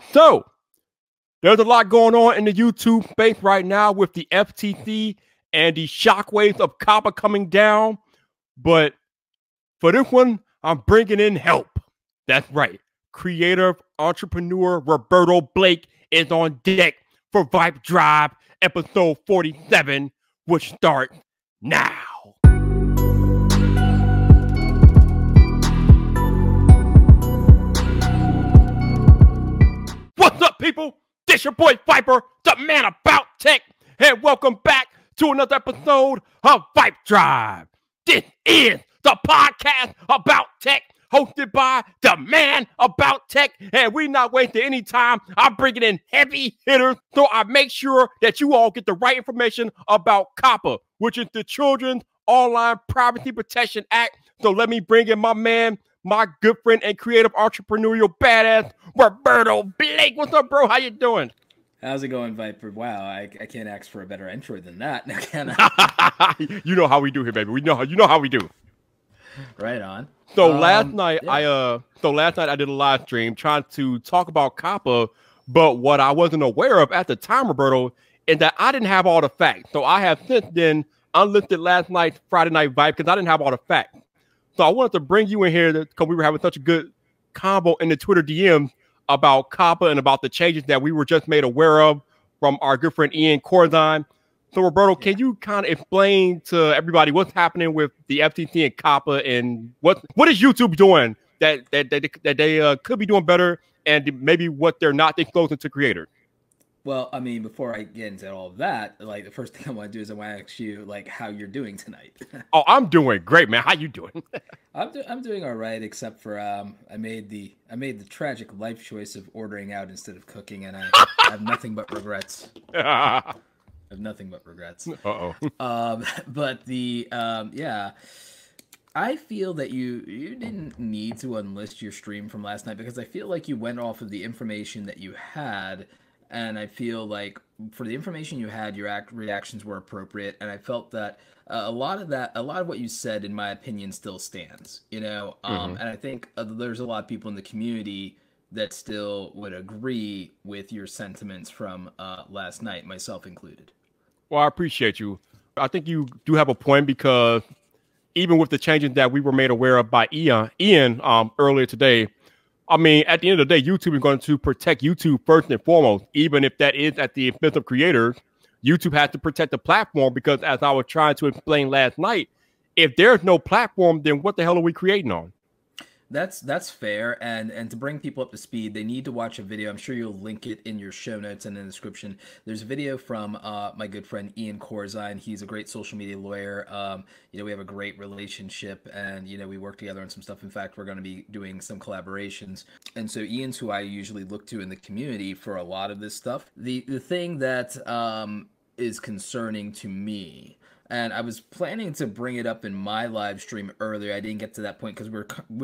So there's a lot going on in the YouTube space right now with the FTC and the shockwaves of COPPA coming down. But for this one, I'm bringing in help. That's right. Creative entrepreneur Roberto Blake is on deck for Vibe Drive episode 47, which starts now. What's up, people? This your boy Viper, the man about tech, and welcome back to another episode of Vibe Drive. This is the podcast about tech, hosted by the man about tech, and we're not wasting any time. I'm bringing in heavy hitters, so I make sure that you all get the right information about COPPA, which is the Children's Online Privacy Protection Act. So let me bring in my man, my good friend and creative entrepreneurial badass, Roberto Blake. What's up, bro? How you doing? How's it going, Viper? Wow, I can't ask for a better intro than that, can I? You know how we do here, baby. You know how we do. Right on. So last night I did a live stream trying to talk about COPPA, but what I wasn't aware of at the time, Roberto, is that I didn't have all the facts. So I have since then unlisted last night's Friday Night Vibe because I didn't have all the facts. So I wanted to bring you in here because we were having such a good combo in the Twitter DMs about COPPA and about the changes that we were just made aware of from our good friend Ian Corzine. So Roberto, can you kind of explain to everybody what's happening with the FTC and COPPA and what is YouTube doing that they could be doing better and maybe what they're not disclosing to creators? Well, I mean, before I get into all of that, like the first thing I want to do is I want to ask you like how you're doing tonight. Oh, I'm doing great, man. How you doing? I'm doing all right, except for I made the tragic life choice of ordering out instead of cooking, and I have nothing but regrets. I have nothing but regrets. But the yeah, I feel that you didn't need to unlist your stream from last night because I feel like you went off of the information that you had. And I feel like for the information you had, your reactions were appropriate. And I felt that a lot of what you said, in my opinion, still stands, you know? And I think there's a lot of people in the community that still would agree with your sentiments from last night, myself included. Well, I appreciate you. I think you do have a point because even with the changes that we were made aware of by Ian earlier today, I mean, at the end of the day, YouTube is going to protect YouTube first and foremost, even if that is at the expense of creators. YouTube has to protect the platform because, as I was trying to explain last night, if there's no platform, then what the hell are we creating on? That's fair, and to bring people up to speed, they need to watch a video. I'm sure you'll link it in your show notes and in the description. There's a video from my good friend Ian Corzine. He's a great social media lawyer. We have a great relationship, and we work together on some stuff. In fact, we're going to be doing some collaborations. And so Ian's who I usually look to in the community for a lot of this stuff. The thing that is concerning to me. And I was planning to bring it up in my live stream earlier. I didn't get to that point because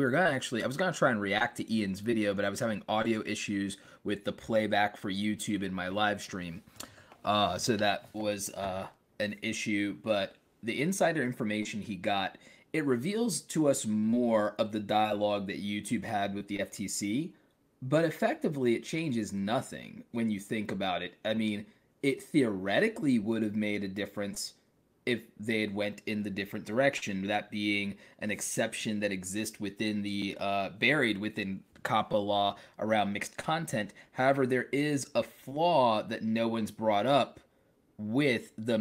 I was gonna try and react to Ian's video, but I was having audio issues with the playback for YouTube in my live stream. So that was an issue. But the insider information he got, it reveals to us more of the dialogue that YouTube had with the FTC. But effectively, it changes nothing when you think about it. I mean, it theoretically would have made a difference if they had went in the different direction, that being an exception that exists within the buried within COPPA law around mixed content. However, there is a flaw that no one's brought up with the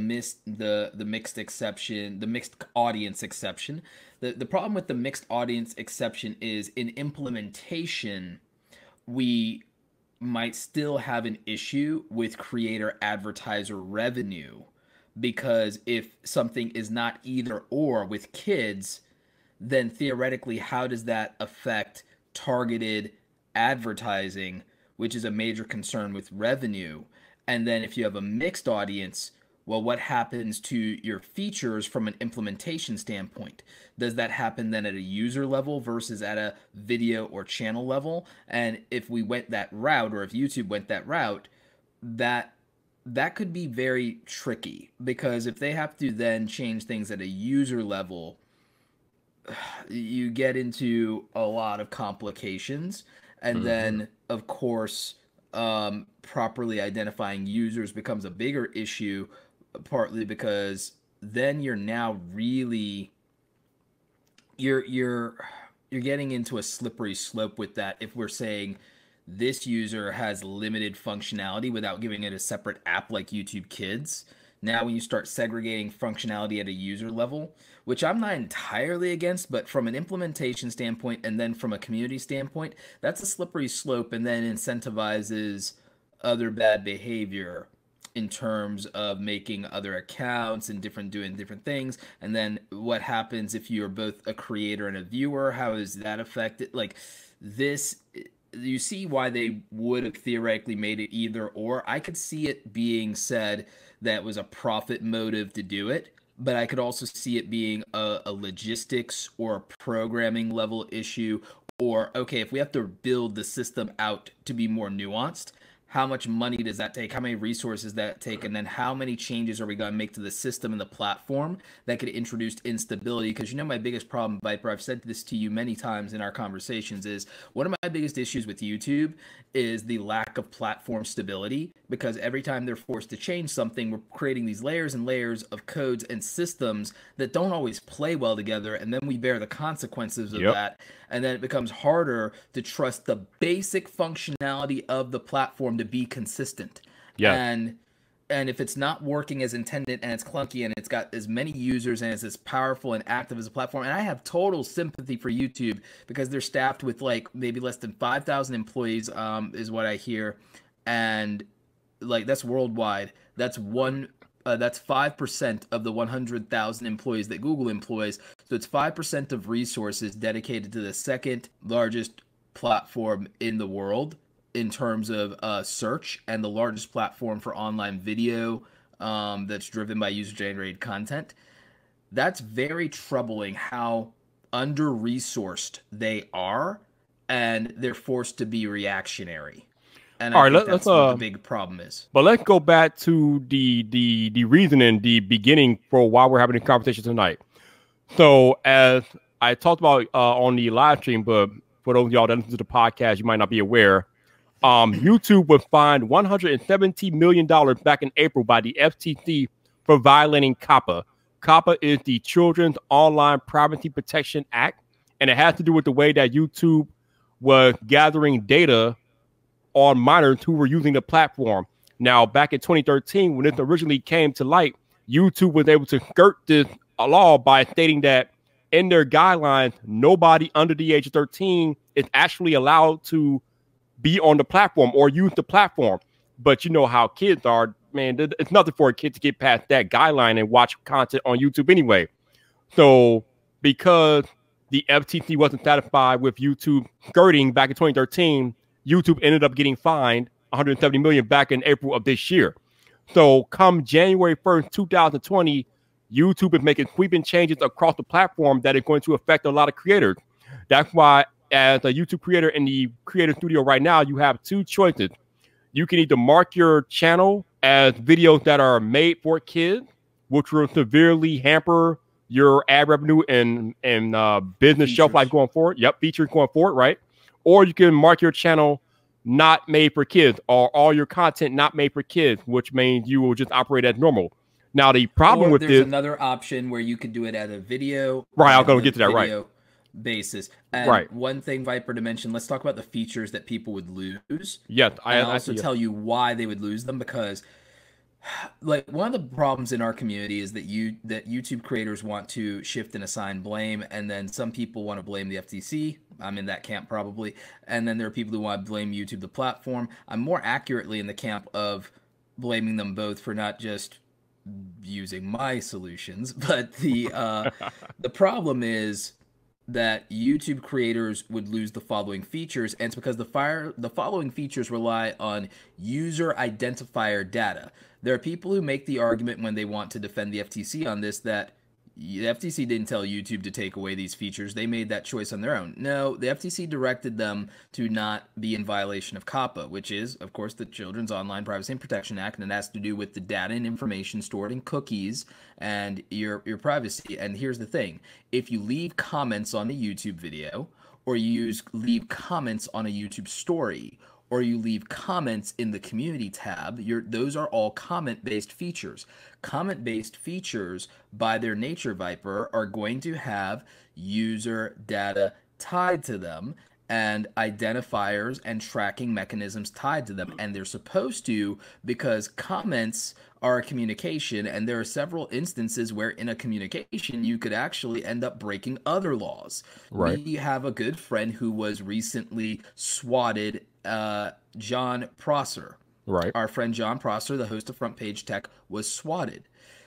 mixed exception, the mixed audience exception. The problem with the mixed audience exception is in implementation, we might still have an issue with creator advertiser revenue. Because if something is not either or with kids, then theoretically, how does that affect targeted advertising, which is a major concern with revenue? And then if you have a mixed audience, well, what happens to your features from an implementation standpoint? Does that happen then at a user level versus at a video or channel level? And if we went that route, or if YouTube went that route, that could be very tricky, because if they have to then change things at a user level, you get into a lot of complications. And then, of course, properly identifying users becomes a bigger issue, partly because then you're now really you're getting into a slippery slope with that. If we're saying this user has limited functionality without giving it a separate app like YouTube Kids, now when you start segregating functionality at a user level, which I'm not entirely against, but from an implementation standpoint and then from a community standpoint, that's a slippery slope and then incentivizes other bad behavior in terms of making other accounts and doing different things. And then what happens if you're both a creator and a viewer? How is that affected? Like this, you see why they would have theoretically made it either or. I could see it being said that was a profit motive to do it, but I could also see it being a logistics or a programming level issue. Or, okay, if we have to build the system out to be more nuanced, how much money does that take? How many resources that take? And then how many changes are we going to make to the system and the platform that could introduce instability? Because my biggest problem, Viper, I've said this to you many times in our conversations, is one of my biggest issues with YouTube is the lack of platform stability. Because every time they're forced to change something, we're creating these layers and layers of codes and systems that don't always play well together. And then we bear the consequences of that. And then it becomes harder to trust the basic functionality of the platform to be consistent. And if it's not working as intended and it's clunky and it's got as many users and it's as powerful and active as a platform, and I have total sympathy for YouTube because they're staffed with like maybe less than 5,000 employees, is what I hear. And like that's worldwide. That's 5% of the 100,000 employees that Google employs. So it's 5% of resources dedicated to the second largest platform in the world in terms of search, and the largest platform for online video that's driven by user-generated content. That's very troubling how under-resourced they are, and they're forced to be reactionary. And I think that's what the big problem is. But let's go back to the reasoning, the beginning for why we're having a conversation tonight. So as I talked about on the live stream, but for those of y'all that listen to the podcast, you might not be aware, YouTube was fined $170 million back in April by the FTC for violating COPPA. COPPA is the Children's Online Privacy Protection Act, and it has to do with the way that YouTube was gathering data on minors who were using the platform. Now, back in 2013, when this originally came to light, YouTube was able to skirt this law by stating that in their guidelines, nobody under the age of 13 is actually allowed to be on the platform or use the platform. But you know how kids are, man, it's nothing for a kid to get past that guideline and watch content on YouTube anyway. So because the FTC wasn't satisfied with YouTube skirting back in 2013, YouTube ended up getting fined $170 million back in April of this year. So come January 1st, 2020, YouTube is making sweeping changes across the platform that is going to affect a lot of creators. That's why as a YouTube creator in the Creator Studio right now, you have two choices. You can either mark your channel as videos that are made for kids, which will severely hamper your ad revenue and business shelf life going forward. Features going forward, right? Or you can mark your channel not made for kids, or all your content not made for kids, which means you will just operate as normal. Now, the problem with there's another option where you could do it at a video. Right, I'm going to get to that, right. Basis. And one thing, Viper, to mention, let's talk about the features that people would lose. Yes, I'll also tell you why they would lose them, because like one of the problems in our community is that YouTube creators want to shift and assign blame, and then some people want to blame the FTC. I'm in that camp probably. And then there are people who want to blame YouTube, the platform. I'm more accurately in the camp of blaming them both for not just using my solutions, but the problem is that YouTube creators would lose the following features, and it's because the following features rely on user identifier data. There are people who make the argument when they want to defend the FTC on this that the FTC didn't tell YouTube to take away these features. They made that choice on their own. No, the FTC directed them to not be in violation of COPPA, which is, of course, the Children's Online Privacy and Protection Act, and it has to do with the data and information stored in cookies and your privacy. And here's the thing. If you leave comments on a YouTube video, or leave comments on a YouTube story, or you leave comments in the community tab, those are all comment-based features. Comment-based features, by their nature, Viper, are going to have user data tied to them and identifiers and tracking mechanisms tied to them. And they're supposed to, because comments are a communication, and there are several instances where in a communication you could actually end up breaking other laws. Right. We have a good friend who was recently swatted, John Prosser. Right. Our friend John Prosser, the host of Front Page Tech, was swatted.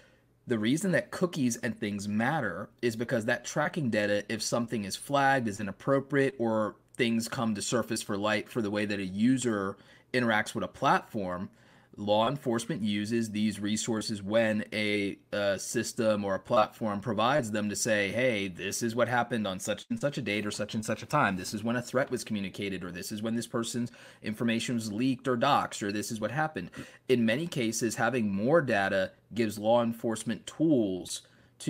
The reason that cookies and things matter is because that tracking data, if something is flagged as inappropriate or things come to surface for light for the way that a user interacts with a platform, law enforcement uses these resources when a system or a platform provides them to say, hey, this is what happened on such and such a date or such and such a time. This is when a threat was communicated, or this is when this person's information was leaked or doxed, or this is what happened. In many cases, having more data gives law enforcement tools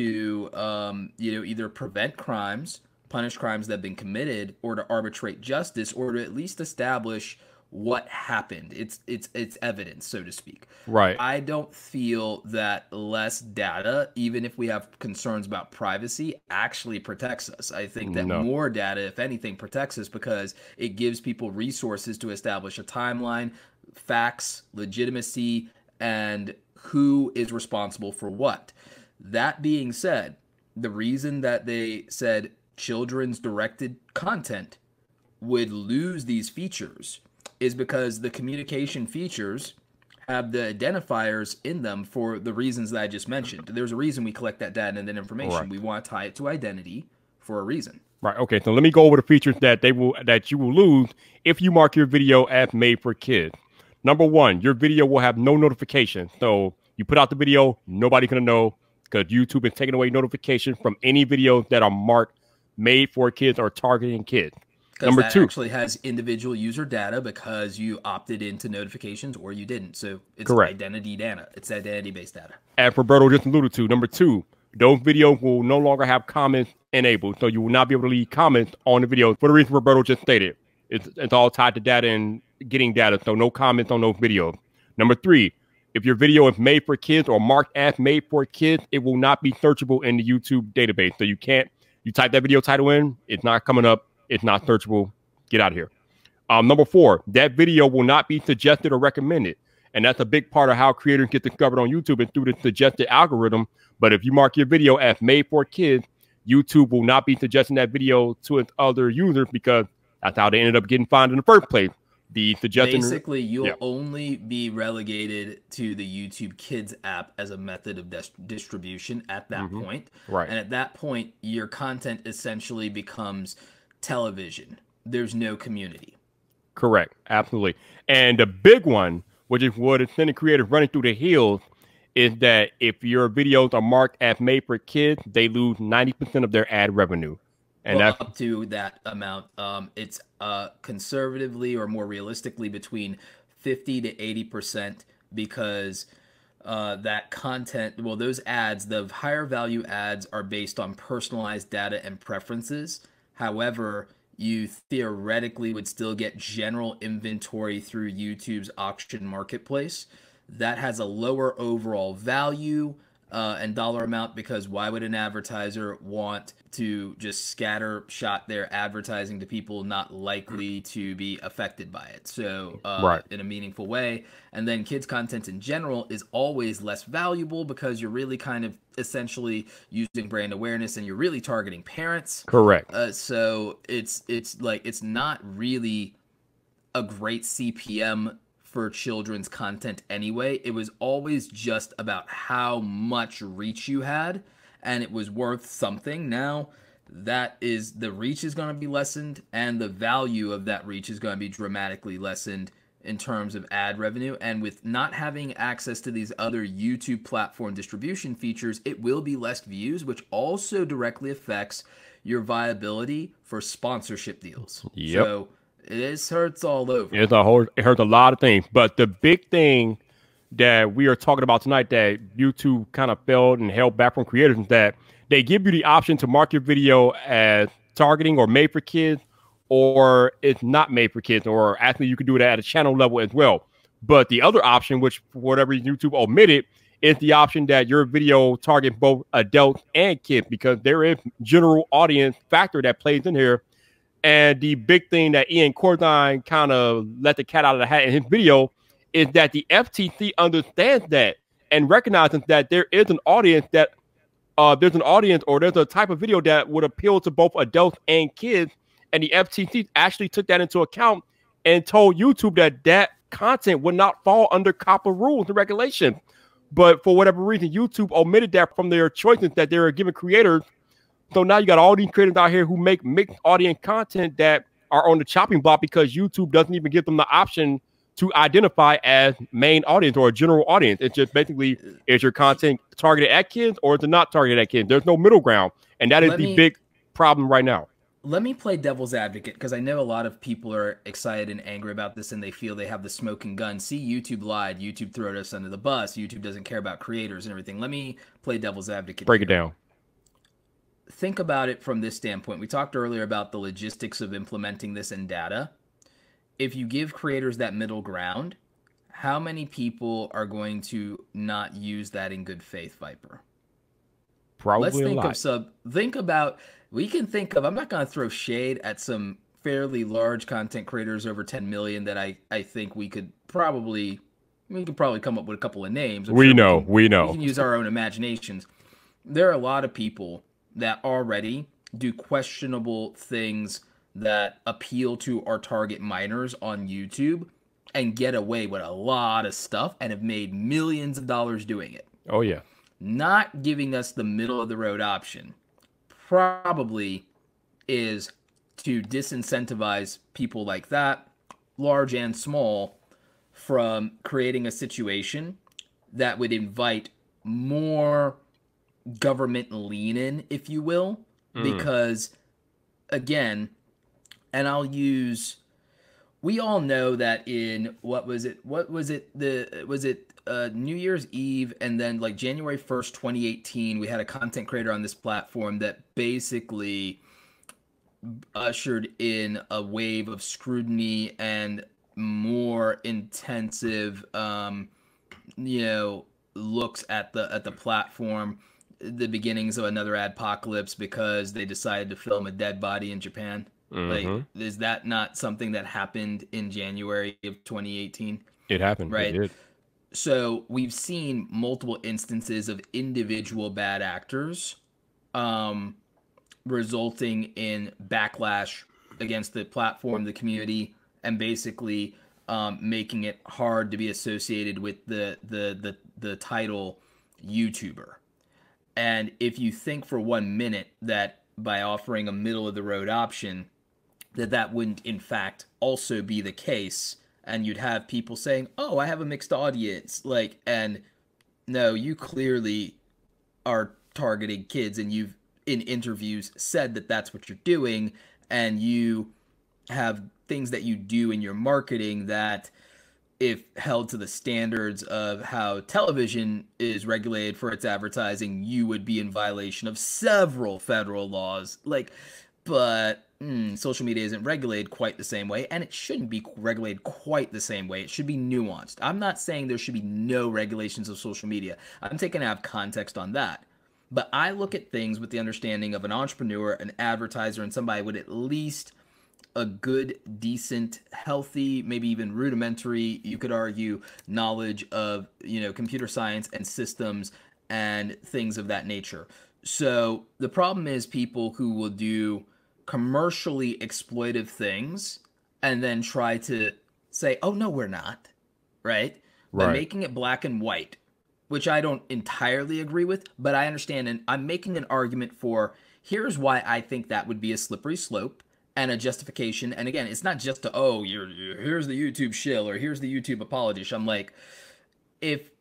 to either prevent crimes, punish crimes that have been committed, or to arbitrate justice, or to at least establish what happened. It's evidence, so to speak. Right. I don't feel that less data, even if we have concerns about privacy, actually protects us. I think that more data, if anything, protects us because it gives people resources to establish a timeline, facts, legitimacy, and who is responsible for what. That being said, the reason that they said children's directed content would lose these features is because the communication features have the identifiers in them for the reasons that I just mentioned. There's a reason we collect that data and that information. Right. We want to tie it to identity for a reason. Right. Okay. So let me go over the features that you will lose if you mark your video as made for kids. Number one, your video will have no notification. So you put out the video, nobody's gonna know because YouTube is taking away notifications from any videos that are marked made for kids or targeting kids. Number two actually has individual user data because you opted into notifications or you didn't. So it's identity data. It's identity-based data. As Roberto just alluded to, number two, those videos will no longer have comments enabled. So you will not be able to leave comments on the video for the reason Roberto just stated. It's all tied to data and getting data. So no comments on those videos. Number three, if your video is made for kids or marked as made for kids, it will not be searchable in the YouTube database. So you type that video title in, it's not coming up. It's not searchable. Get out of here. Number four, that video will not be suggested or recommended. And that's a big part of how creators get discovered on YouTube and through the suggested algorithm. But if you mark your video as made for kids, YouTube will not be suggesting that video to its other users because that's how they ended up getting found in the first place. Basically, you'll only be relegated to the YouTube Kids app as a method of distribution at that point. Right. And at that point, your content essentially becomes television. There's no community. Correct. Absolutely. And the big one, which is what is sending creators running through the hills, is that if your videos are marked as made for kids, they lose 90% of their ad revenue. And that's up to that amount. It's conservatively or more realistically between 50 to 80% because that content, those ads, the higher value ads are based on personalized data and preferences. However, you theoretically would still get general inventory through YouTube's auction marketplace. That has a lower overall value and dollar amount because why would an advertiser want to just scatter shot their advertising to people not likely to be affected by it? So in a meaningful way. And then kids content in general is always less valuable because you're really kind of essentially using brand awareness and you're really targeting parents. Correct. So it's not really a great CPM for children's content anyway. It was always just about how much reach you had and it was worth something. Now the reach is going to be lessened and the value of that reach is going to be dramatically lessened in terms of ad revenue. And with not having access to these other YouTube platform distribution features, it will be less views, which also directly affects your viability for sponsorship deals. Yep. So this hurts all over. It hurts a lot of things. But the big thing that we are talking about tonight that YouTube kind of failed and held back from creators is that they give you the option to mark your video as targeting or made for kids or it's not made for kids, or actually you can do it at a channel level as well. But the other option, which for whatever reason YouTube omitted, is the option that your video targets both adults and kids, because there is general audience factor that plays in here. And the big thing that Ian Corzine kind of let the cat out of the hat in his video is that the FTC understands that and recognizes that there is an audience that there's an audience or there's a type of video that would appeal to both adults and kids. And the FTC actually took that into account and told YouTube that that content would not fall under COPPA rules and regulations. But for whatever reason, YouTube omitted that from their choices that they were giving creators. So now you got all these creators out here who make mixed audience content that are on the chopping block because YouTube doesn't even give them the option to identify as main audience or a general audience. It's just basically, is your content targeted at kids or is it not targeted at kids? There's no middle ground. And that is the big problem right now. Let me play devil's advocate, because I know a lot of people are excited and angry about this and they feel they have the smoking gun. See, YouTube lied. YouTube threw us under the bus. YouTube doesn't care about creators and everything. Let me play devil's advocate. Break it down. Think about it from this standpoint. We talked earlier about the logistics of implementing this in data. If you give creators that middle ground, how many people are going to not use that in good faith, Viper? Probably Let's think a lot. think about, we can think of, I'm not going to throw shade at some fairly large content creators over 10 million that I think we could probably come up with a couple of names. We know. We can use our own imaginations. There are a lot of people that already do questionable things that appeal to our target minors on YouTube and get away with a lot of stuff and have made millions of dollars doing it. Oh, yeah. Not giving us the middle of the road option probably is to disincentivize people like that, large and small, from creating a situation that would invite more government lean in, if you will, because again, and we all know that in New Year's Eve and then like January 1st, 2018, we had a content creator on this platform that basically ushered in a wave of scrutiny and more intensive, looks at the platform, the beginnings of another adpocalypse because they decided to film a dead body in Japan. Like, is that not something that happened in January of 2018? It happened, right? It did. So we've seen multiple instances of individual bad actors resulting in backlash against the platform, the community, and basically making it hard to be associated with the title YouTuber. And if you think for 1 minute that by offering a middle of the road option, that wouldn't in fact also be the case, and you'd have people saying, oh, I have a mixed audience, and no, you clearly are targeting kids, and you've in interviews said that that's what you're doing, and you have things that you do in your marketing that, if held to the standards of how television is regulated for its advertising, you would be in violation of several federal laws. But social media isn't regulated quite the same way, and it shouldn't be regulated quite the same way. It should be nuanced. I'm not saying there should be no regulations of social media. I'm taking out context on that. But I look at things with the understanding of an entrepreneur, an advertiser, and somebody with at least a good, decent, healthy, maybe even rudimentary, you could argue, knowledge of, computer science and systems and things of that nature. So the problem is people who will do commercially exploitive things and then try to say, oh, no, we're not, right? By making it black and white, which I don't entirely agree with, but I understand, and I'm making an argument for, here's why I think that would be a slippery slope and a justification. And again, it's not just here's the YouTube shill or here's the YouTube apology. I'm like, if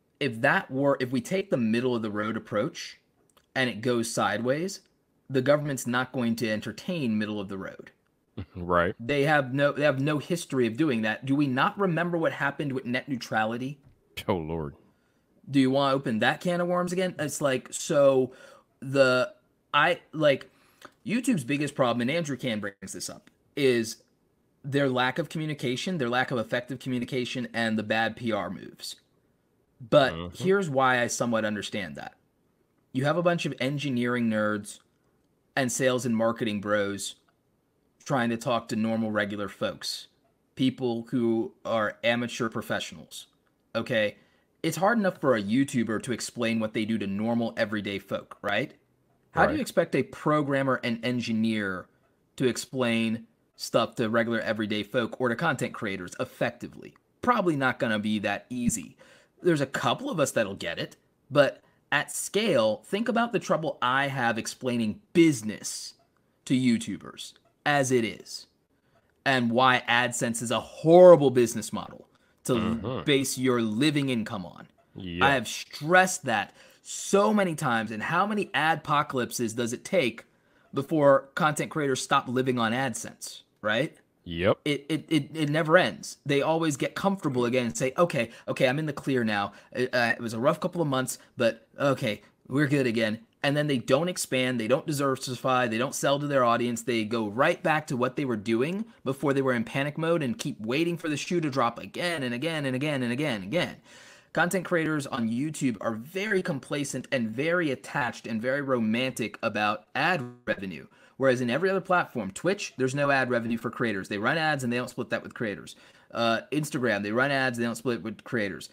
we take the middle of the road approach and it goes sideways, the government's not going to entertain middle of the road. Right. They have no history of doing that. Do we not remember what happened with net neutrality? Oh, Lord. Do you want to open that can of worms again? It's like, YouTube's biggest problem, and Andrew Can brings this up, is their lack of communication, their lack of effective communication, and the bad PR moves. But here's why I somewhat understand that. You have a bunch of engineering nerds and sales and marketing bros trying to talk to normal, regular folks, people who are amateur professionals. Okay? It's hard enough for a YouTuber to explain what they do to normal, everyday folk, right? How do you expect a programmer and engineer to explain stuff to regular, everyday folk or to content creators effectively? Probably not going to be that easy. There's a couple of us that'll get it, but at scale, think about the trouble I have explaining business to YouTubers as it is, and why AdSense is a horrible business model to base your living income on. I have stressed that so many times. And how many adpocalypses does it take before content creators stop living on AdSense, right? Yep. It never ends. They always get comfortable again and say, okay, I'm in the clear now. It was a rough couple of months, but okay, we're good again. And then they don't expand, they don't diversify, they don't sell to their audience. They go right back to what they were doing before they were in panic mode and keep waiting for the shoe to drop again and again and again and again and again. Content creators on YouTube are very complacent and very attached and very romantic about ad revenue. Whereas in every other platform, Twitch, there's no ad revenue for creators. They run ads and they don't split that with creators. Instagram, they run ads, they don't split it with creators.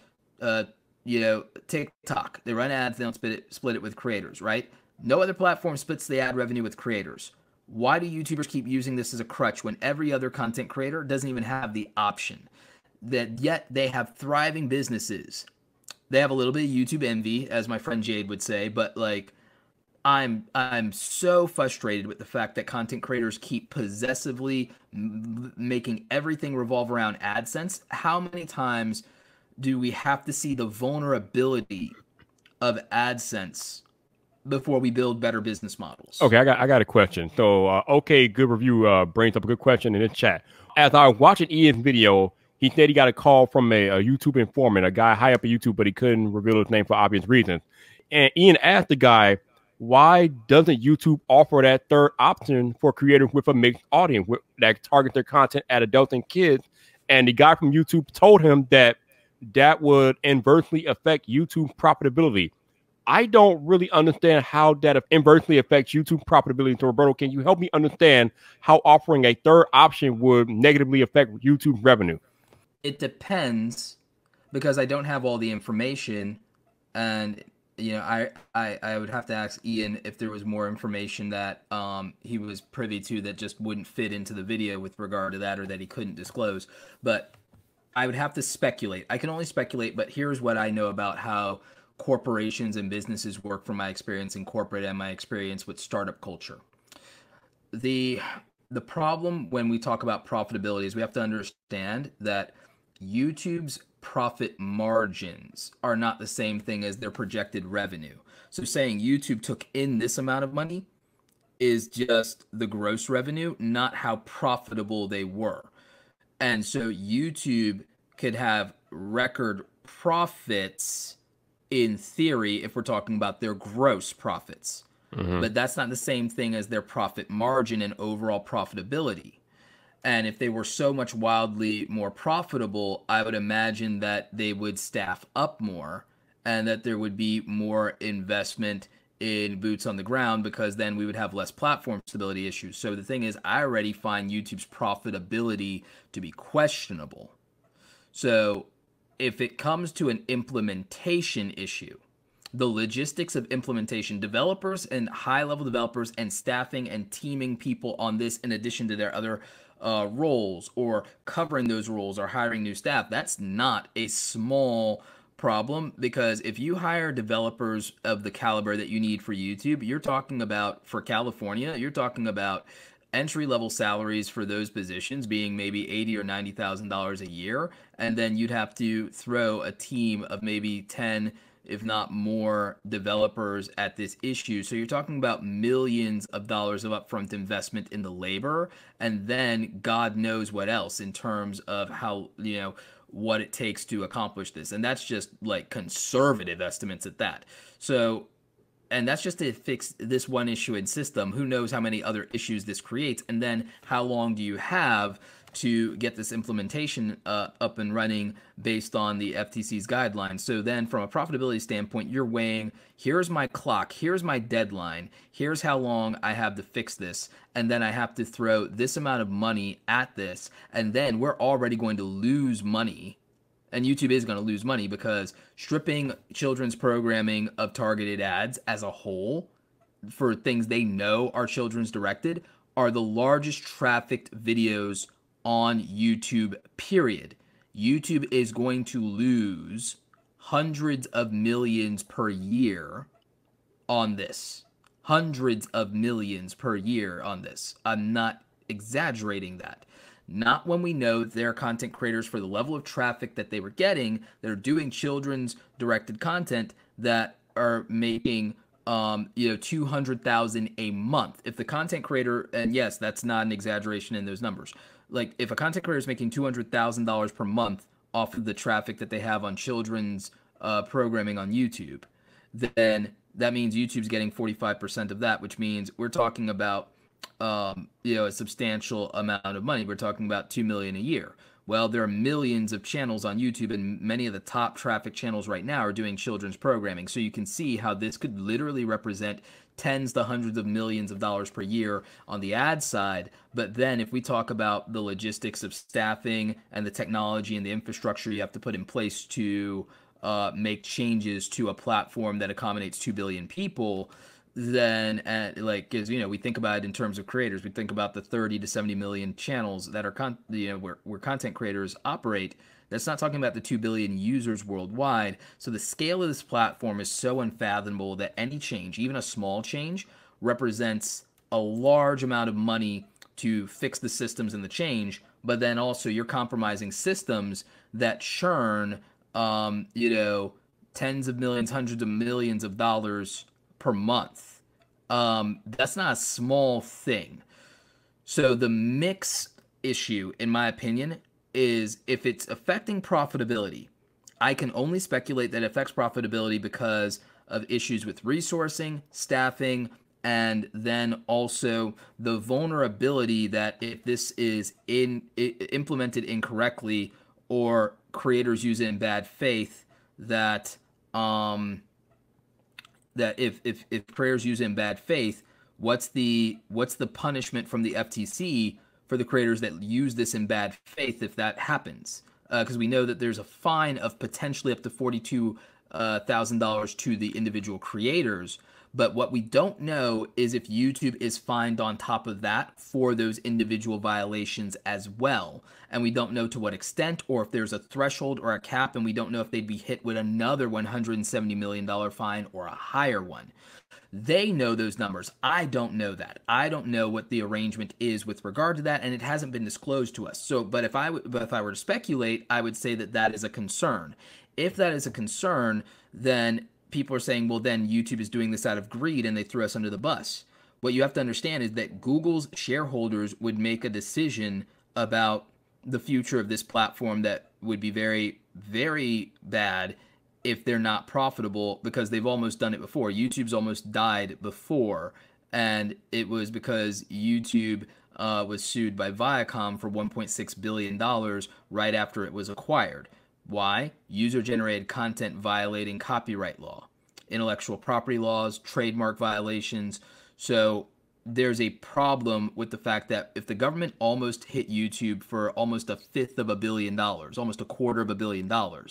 TikTok, they run ads, they don't split it with creators, right? No other platform splits the ad revenue with creators. Why do YouTubers keep using this as a crutch when every other content creator doesn't even have the option? That yet they have thriving businesses. They have a little bit of YouTube envy, as my friend Jade would say, but like I'm so frustrated with the fact that content creators keep possessively making everything revolve around AdSense. How many times do we have to see the vulnerability of AdSense before we build better business models? Okay, I got a question. So, good review brings up a good question in the chat. As I was watching Ian's video, he said he got a call from a YouTube informant, a guy high up at YouTube, but he couldn't reveal his name for obvious reasons. And Ian asked the guy, why doesn't YouTube offer that third option for creators with a mixed audience that target their content at adults and kids? And the guy from YouTube told him that would inversely affect YouTube profitability. I don't really understand how that inversely affects YouTube profitability. So, Roberto, can you help me understand how offering a third option would negatively affect YouTube revenue? It depends, because I don't have all the information, and I would have to ask Ian if there was more information that he was privy to that just wouldn't fit into the video with regard to that, or that he couldn't disclose. But I would have to speculate. I can only speculate, but here's what I know about how corporations and businesses work from my experience in corporate and my experience with startup culture. The problem when we talk about profitability is we have to understand that YouTube's profit margins are not the same thing as their projected revenue. So saying YouTube took in this amount of money is just the gross revenue, not how profitable they were. And so YouTube could have record profits in theory if we're talking about their gross profits. But that's not the same thing as their profit margin and overall profitability. And if they were so much wildly more profitable, I would imagine that they would staff up more and that there would be more investment in boots on the ground, because then we would have less platform stability issues. So the thing is, I already find YouTube's profitability to be questionable. So if it comes to an implementation issue, the logistics of implementation, developers and high-level developers and staffing and teaming people on this in addition to their other roles, or covering those roles, or hiring new staff, that's not a small problem. Because if you hire developers of the caliber that you need for YouTube, you're talking about, for California, you're talking about entry-level salaries for those positions being maybe $80,000 or $90,000 a year, and then you'd have to throw a team of maybe 10, if not more, developers at this issue. So you're talking about millions of dollars of upfront investment in the labor, and then God knows what else in terms of how, what it takes to accomplish this. And that's just like conservative estimates at that. So And that's just to fix this one issue in system. Who knows how many other issues this creates? And then how long do you have to get this implementation up and running based on the FTC's guidelines? So then from a profitability standpoint, you're weighing, here's my clock, here's my deadline, here's how long I have to fix this, and then I have to throw this amount of money at this, and then we're already going to lose money. And YouTube is going to lose money because stripping children's programming of targeted ads as a whole for things they know are children's directed are the largest trafficked videos on YouTube, period. YouTube is going to lose hundreds of millions per year on this. Hundreds of millions per year on this. I'm not exaggerating that. Not when we know they're content creators for the level of traffic that they were getting. They're doing children's directed content that are making 200,000 a month. If the content creator, and yes, that's not an exaggeration in those numbers. Like if a content creator is making $200,000 per month off of the traffic that they have on children's programming on YouTube, then that means YouTube's getting 45% of that, which means we're talking about a substantial amount of money. We're talking about $2 million a year. Well, there are millions of channels on YouTube, and many of the top traffic channels right now are doing children's programming. So you can see how this could literally represent tens to hundreds of millions of dollars per year on the ad side. But then if we talk about the logistics of staffing and the technology and the infrastructure you have to put in place to make changes to a platform that accommodates 2 billion people, then because we think about it in terms of creators, we think about the 30 to 70 million channels that are where content creators operate. That's not talking about the 2 billion users worldwide. So the scale of this platform is so unfathomable that any change, even a small change, represents a large amount of money to fix the systems and the change. But then also you're compromising systems that churn tens of millions, hundreds of millions of dollars per month. That's not a small thing. So the mix issue, in my opinion, is if it's affecting profitability, I can only speculate that it affects profitability because of issues with resourcing, staffing, and then also the vulnerability that if this is implemented incorrectly or creators use it in bad faith, that if creators use it in bad faith, what's the punishment from the FTC for the creators that use this in bad faith if that happens? Because we know that there's a fine of potentially up to $42,000 to the individual creators. But what we don't know is if YouTube is fined on top of that for those individual violations as well. And we don't know to what extent, or if there's a threshold or a cap, and we don't know if they'd be hit with another $170 million fine or a higher one. They know those numbers. I don't know that. I don't know what the arrangement is with regard to that, and it hasn't been disclosed to us. So, but if I were to speculate, I would say that that is a concern. If that is a concern, then people are saying, well, then YouTube is doing this out of greed and they threw us under the bus. What you have to understand is that Google's shareholders would make a decision about the future of this platform that would be very, very bad if they're not profitable, because they've almost done it before. YouTube's almost died before, and it was because YouTube was sued by Viacom for $1.6 billion right after it was acquired. Why? User-generated content violating copyright law, intellectual property laws, trademark violations. So there's a problem with the fact that if the government almost hit YouTube for almost $500 million, almost $250 million,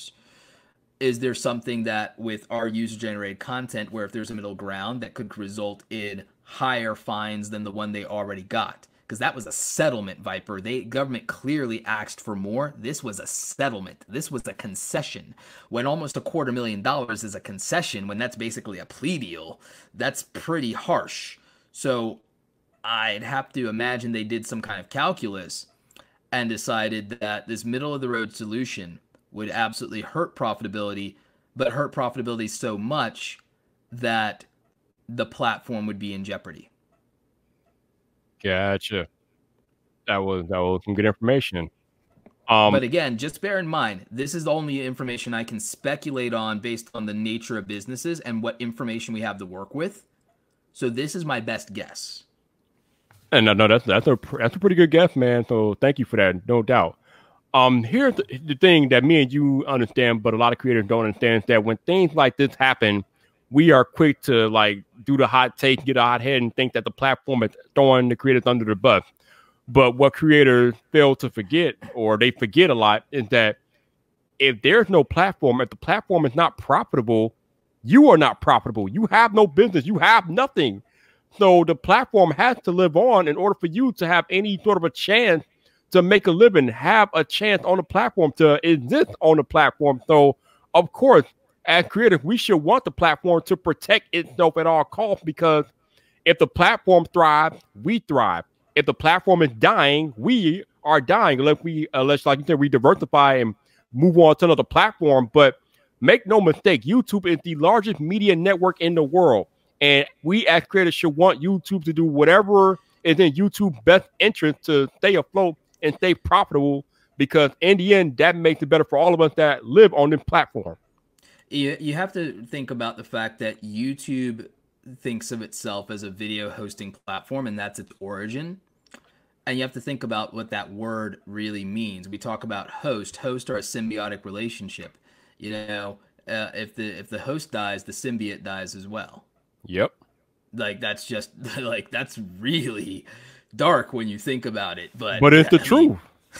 is there something that with our user-generated content where if there's a middle ground that could result in higher fines than the one they already got? Because that was a settlement, Viper. Government clearly asked for more. This was a settlement. This was a concession. When almost $250,000 is a concession, when that's basically a plea deal, that's pretty harsh. So I'd have to imagine they did some kind of calculus and decided that this middle-of-the-road solution would absolutely hurt profitability, but hurt profitability so much that the platform would be in jeopardy. Gotcha. That was some good information. But again, just bear in mind, this is the only information I can speculate on based on the nature of businesses and what information we have to work with. So this is my best guess. And no, that's a pretty good guess, man. So thank you for that, no doubt. Here's the thing that me and you understand, but a lot of creators don't understand, is that when things like this happen, we are quick to like do the hot take, get a hot head, and think that the platform is throwing the creators under the bus. But what creators fail to forget, or they forget a lot, is that if there's no platform, if the platform is not profitable, you are not profitable. You have no business. You have nothing. So the platform has to live on in order for you to have any sort of a chance to make a living, have a chance on the platform, to exist on the platform. So, of course, as creators, we should want the platform to protect itself at all costs, because if the platform thrives, we thrive. If the platform is dying, we are dying. Unless, like you said, we diversify and move on to another platform. But make no mistake, YouTube is the largest media network in the world. And we as creators should want YouTube to do whatever is in YouTube's best interest to stay afloat and stay profitable, because in the end, that makes it better for all of us that live on this platform. You have to think about the fact that YouTube thinks of itself as a video hosting platform, and that's its origin. And you have to think about what that word really means. We talk about host. Hosts are a symbiotic relationship. You know, if the host dies, the symbiote dies as well. Yep. Like that's just like that's really dark when you think about it. But it's the truth.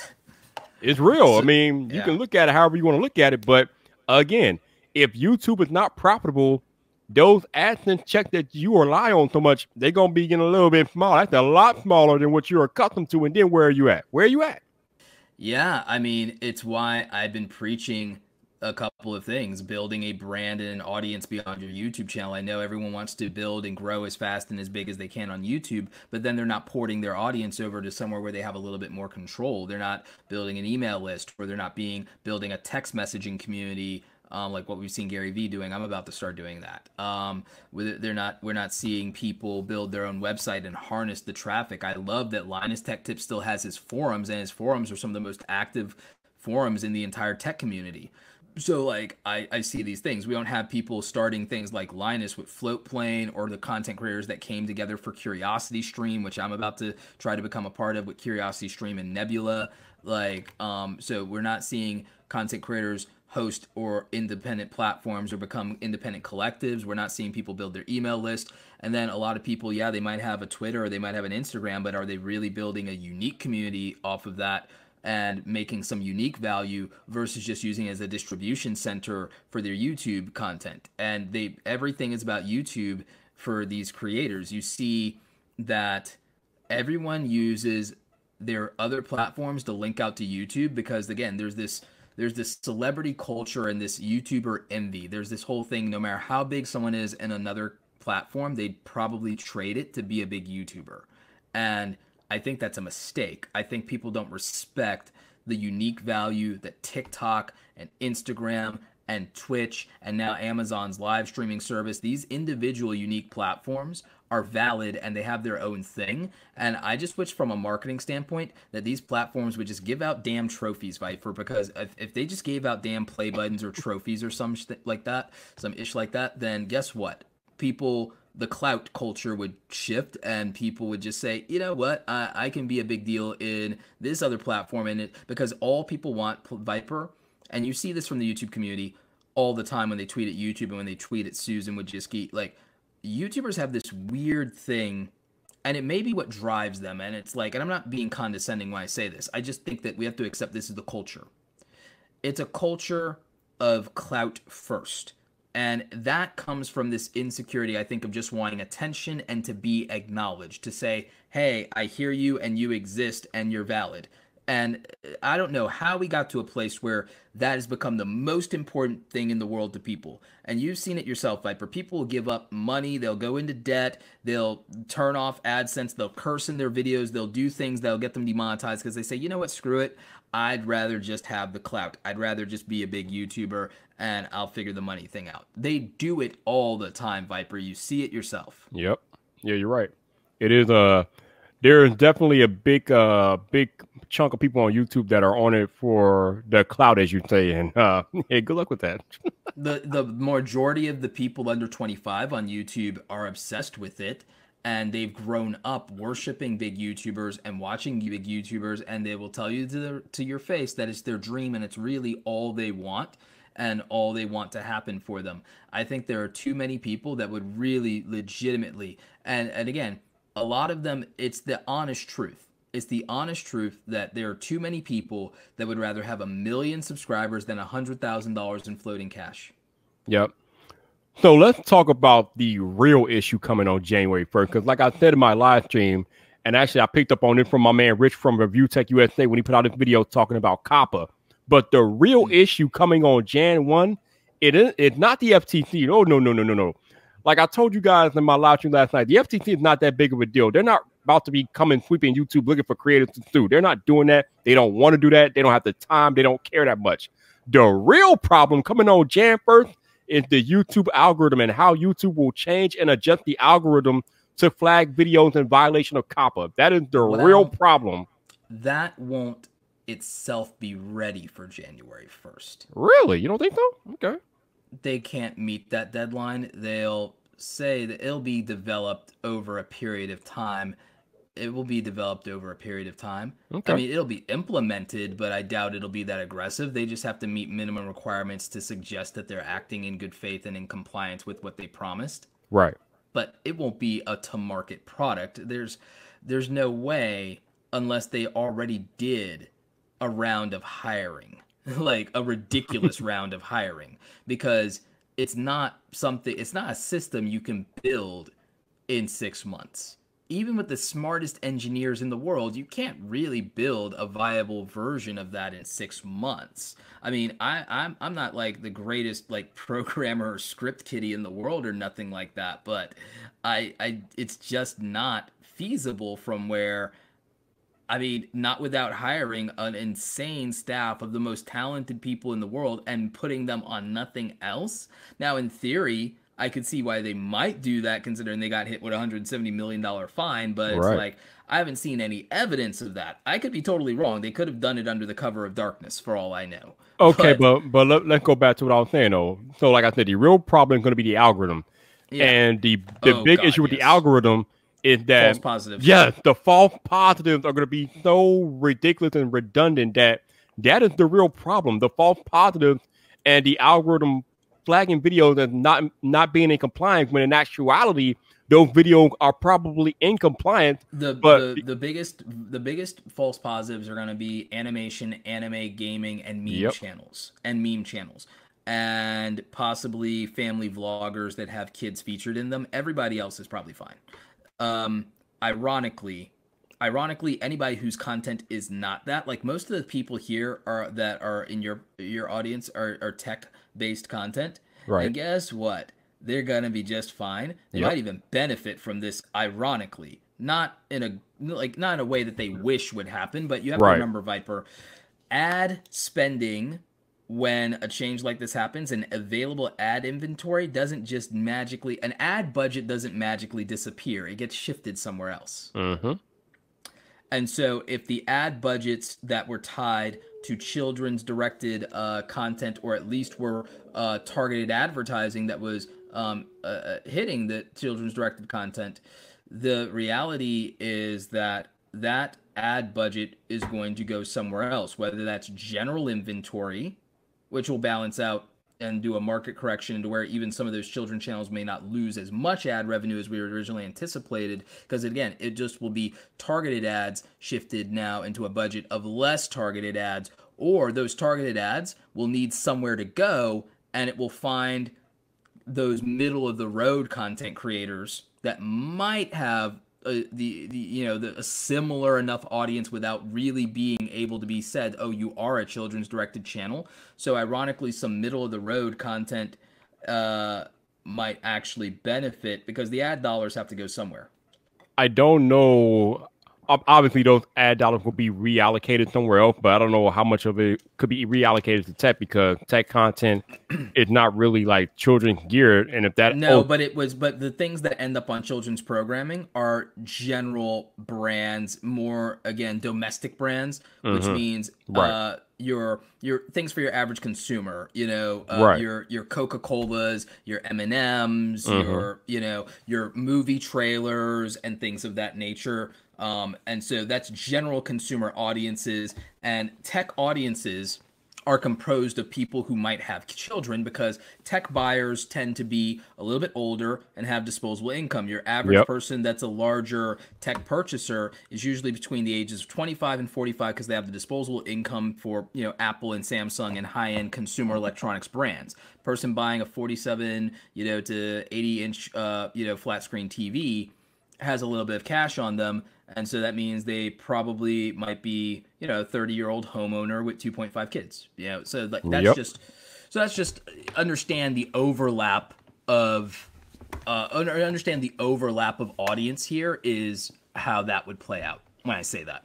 It's real. So, I mean, you can look at it however you want to look at it. But again, if YouTube is not profitable, those AdSense checks that you rely on so much, they're going to be getting a little bit small. That's a lot smaller than what you're accustomed to. And then where are you at? Where are you at? Yeah, I mean, it's why I've been preaching a couple of things: building a brand and an audience beyond your YouTube channel. I know everyone wants to build and grow as fast and as big as they can on YouTube, but then they're not porting their audience over to somewhere where they have a little bit more control. They're not building an email list, or they're not building a text messaging community. Like what we've seen Gary Vee doing. I'm about to start doing that. We're not seeing people build their own website and harness the traffic. I love that Linus Tech Tips still has his forums, and his forums are some of the most active forums in the entire tech community. So like I see these things. We don't have people starting things like Linus with Floatplane, or the content creators that came together for Curiosity Stream, which I'm about to try to become a part of with Curiosity Stream and Nebula. Like so we're not seeing content creators host or independent platforms or become independent collectives. We're not seeing people build their email list. And then a lot of people, yeah, they might have a Twitter or they might have an Instagram, but are they really building a unique community off of that and making some unique value versus just using it as a distribution center for their YouTube content? And everything is about YouTube for these creators. You see that everyone uses their other platforms to link out to YouTube, because again, there's this celebrity culture and this YouTuber envy. There's this whole thing, no matter how big someone is in another platform, they'd probably trade it to be a big YouTuber. And I think that's a mistake. I think people don't respect the unique value that TikTok and Instagram and Twitch and now Amazon's live streaming service, these individual unique platforms are valid and they have their own thing. And I just wish from a marketing standpoint that these platforms would just give out damn trophies, Viper, because if they just gave out damn play buttons or trophies or some like that, some ish like that, then guess what? The clout culture would shift and people would just say, you know what, I can be a big deal in this other platform. And because all people want, Viper, and you see this from the YouTube community all the time when they tweet at YouTube and when they tweet at Susan Wojcicki, like YouTubers have this weird thing, and it may be what drives them. And it's like, and I'm not being condescending when I say this, I just think that we have to accept this is the culture. It's a culture of clout first. And that comes from this insecurity, I think, of just wanting attention and to be acknowledged, to say, hey, I hear you and you exist and you're valid. And I don't know how we got to a place where that has become the most important thing in the world to people. And you've seen it yourself, Viper. People will give up money. They'll go into debt. They'll turn off AdSense. They'll curse in their videos. They'll do things that'll get them demonetized because they say, you know what, screw it. I'd rather just have the clout. I'd rather just be a big YouTuber and I'll figure the money thing out. They do it all the time, Viper. You see it yourself. Yep. Yeah, you're right. It is there is definitely a big chunk of people on YouTube that are on it for the clout, as you say, and hey, good luck with that. The majority of the people under 25 on YouTube are obsessed with it, and they've grown up worshiping big YouTubers and watching big YouTubers, and they will tell you to your face that it's their dream and it's really all they want and all they want to happen for them. I think there are too many people that would really legitimately, and again, a lot of them, it's the honest truth. It's the honest truth that there are too many people that would rather have 1 million subscribers than $100,000 in floating cash. Yep. So let's talk about the real issue coming on January 1st. Because like I said in my live stream, and actually I picked up on it from my man Rich from Review Tech USA when he put out a video talking about COPPA. But the real issue coming on Jan 1, it's not the FTC. Oh, no. Like I told you guys in my live stream last night, the FTC is not that big of a deal. They're not about to be coming sweeping YouTube looking for creators to sue. They're not doing that. They don't want to do that. They don't have the time. They don't care that much. The real problem coming on Jan 1st is the YouTube algorithm and how YouTube will change and adjust the algorithm to flag videos in violation of COPPA. That is the real problem. That won't itself be ready for January 1st. Really? You don't think so? Okay. They can't meet that deadline. They'll say that it'll be developed over a period of time. It will be developed over a period of time. Okay. I mean, it'll be implemented, but I doubt it'll be that aggressive. They just have to meet minimum requirements to suggest that they're acting in good faith and in compliance with what they promised. Right. But it won't be a to-market product. There's no way, unless they already did a round of hiring, like a ridiculous round of hiring, because it's not a system you can build in 6 months. Even with the smartest engineers in the world, you can't really build a viable version of that in 6 months. I mean, I'm not like the greatest like programmer or script kiddie in the world or nothing like that, but it's just not feasible from where, I mean, not without hiring an insane staff of the most talented people in the world and putting them on nothing else. Now, in theory, I could see why they might do that considering they got hit with a $170 million fine, but it's like, I haven't seen any evidence of that. I could be totally wrong. They could have done it under the cover of darkness for all I know. Okay, but let's go back to what I was saying though. So like I said, the real problem is going to be the algorithm. Yeah. And the big issue with the algorithm is that false positives. Yeah, the false positives are going to be so ridiculous and redundant that is the real problem. The false positives and the algorithm flagging videos as not being in compliance when in actuality those videos are probably in compliance. The biggest false positives are going to be animation, anime, gaming, and meme channels and possibly family vloggers that have kids featured in them. Everybody else is probably fine. Ironically, anybody whose content is not that, like most of the people here that are in your audience are tech-based content. Right. And guess what? They're gonna be just fine. They might even benefit from this, ironically. Not in a way that they wish would happen, but you have to remember, Viper, ad spending when a change like this happens and available ad inventory doesn't just magically, an ad budget doesn't magically disappear. It gets shifted somewhere else. Mm-hmm. And so if the ad budgets that were tied to children's directed content, or at least were targeted advertising that was hitting the children's directed content, the reality is that ad budget is going to go somewhere else, whether that's general inventory, which will balance out and do a market correction to where even some of those children channels may not lose as much ad revenue as we originally anticipated, because again, it just will be targeted ads shifted now into a budget of less targeted ads, or those targeted ads will need somewhere to go, and it will find those middle of the road content creators that might have a similar enough audience without really being able to be said, oh, you are a children's directed channel. So ironically, some middle of the road content might actually benefit because the ad dollars have to go somewhere. I don't know obviously those ad dollars will be reallocated somewhere else, but I don't know how much of it could be reallocated to tech because tech content is not really like children geared. And if that, No, but the things that end up on children's programming are general brands, more again domestic brands, which means right, your things for your average consumer, right, your Coca-Colas, your M&Ms, your movie trailers and things of that nature. And so that's general consumer audiences, and tech audiences are composed of people who might have children because tech buyers tend to be a little bit older and have disposable income. Your average yep, person that's a larger tech purchaser is usually between the ages of 25 and 45 because they have the disposable income for, Apple and Samsung and high-end consumer electronics brands. Person buying a 47, to 80-inch, flat screen TV has a little bit of cash on them, and so that means they probably might be, a 30-year-old homeowner with 2.5 kids. So like yep. that's just understand the overlap of audience here is how that would play out when I say that.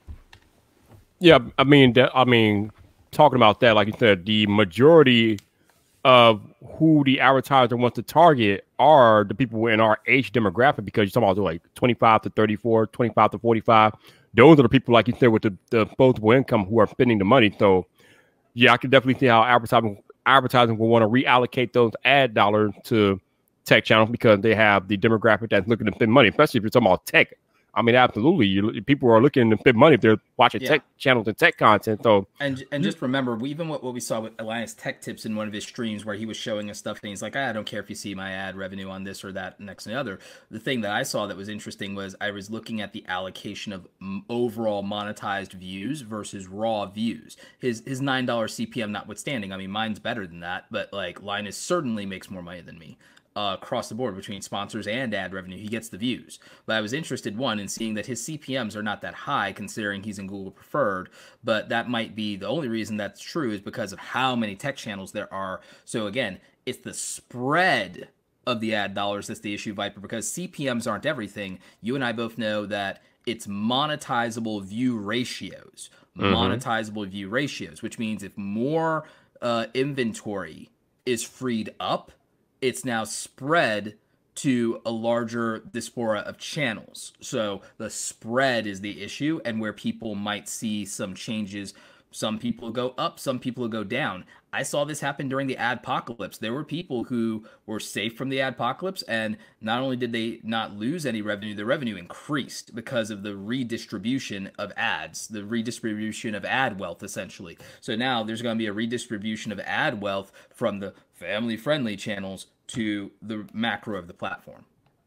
Yeah, I mean, talking about that, like you said, the majority of who the advertiser wants to target are the people in our age demographic because you're talking about like 25 to 34, 25 to 45. Those are the people, like you said, with the disposable income who are spending the money. So, yeah, I can definitely see how advertising will want to reallocate those ad dollars to tech channels because they have the demographic that's looking to spend money, especially if you're talking about tech. I mean, absolutely. People are looking to spend money if they're watching tech channels and tech content. So, and just remember, even what we saw with Elias Tech Tips in one of his streams, where he was showing us stuff, and he's like, "I don't care if you see my ad revenue on this or that, next and the other." The thing that I saw that was interesting was I was looking at the allocation of overall monetized views versus raw views. His $9 CPM notwithstanding, I mean, mine's better than that, but like Linus certainly makes more money than me. Across the board between sponsors and ad revenue, he gets the views. But I was interested, one, in seeing that his CPMs are not that high considering he's in Google Preferred, but that might be the only reason that's true is because of how many tech channels there are. So again, it's the spread of the ad dollars that's the issue, Viper, because CPMs aren't everything. You and I both know that it's monetizable view ratios. Monetizable view ratios, which means if more inventory is freed up, it's now spread to a larger diaspora of channels. So the spread is the issue, and where people might see some changes. Some people go up, some people go down. I saw this happen during the adpocalypse. There were people who were safe from the adpocalypse, and not only did they not lose any revenue, the revenue increased because of the redistribution of ads, the redistribution of ad wealth, essentially. So now there's going to be a redistribution of ad wealth from the family-friendly channels to the macro of the platform.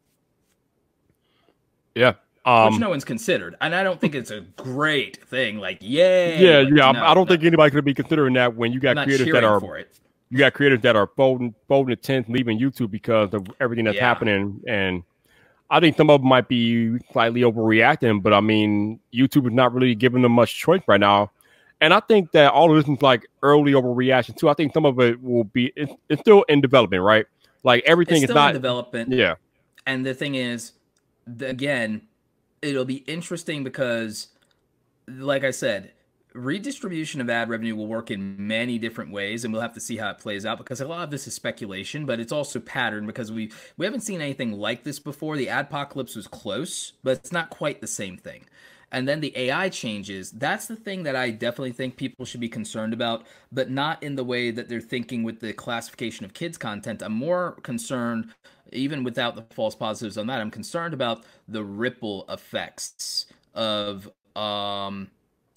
Yeah. Which no one's considered. And I don't think it's a great thing. Like, yay. Yeah, yeah. No, I don't think anybody could be considering that when you got creators that are for it. You got creators that are folding the tent, leaving YouTube because of everything that's happening. And I think some of them might be slightly overreacting, but I mean, YouTube is not really giving them much choice right now. And I think that all of this is like early overreaction too. I think some of it will be it's still in development, right? Like everything is not in development. Yeah. And the thing is, again, it'll be interesting because, like I said, redistribution of ad revenue will work in many different ways, and we'll have to see how it plays out because a lot of this is speculation, but it's also pattern because we haven't seen anything like this before. The adpocalypse was close, but it's not quite the same thing. And then the AI changes, that's the thing that I definitely think people should be concerned about, but not in the way that they're thinking with the classification of kids content. I'm more concerned, even without the false positives on that, I'm concerned about the ripple effects of I'm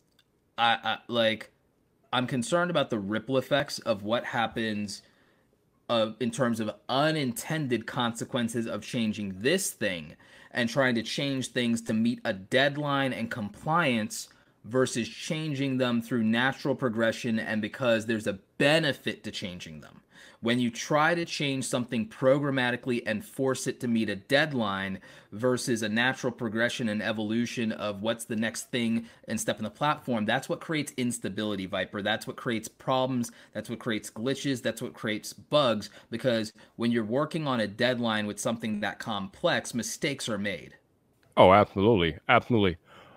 concerned about the ripple effects of what happens in terms of unintended consequences of changing this thing and trying to change things to meet a deadline and compliance versus changing them through natural progression and because there's a benefit to changing them. When you try to change something programmatically and force it to meet a deadline versus a natural progression and evolution of what's the next thing and step in the platform, that's what creates instability, Viper. That's what creates problems. That's what creates glitches. That's what creates bugs, because when you're working on a deadline with something that complex, mistakes are made. Oh, absolutely. Absolutely.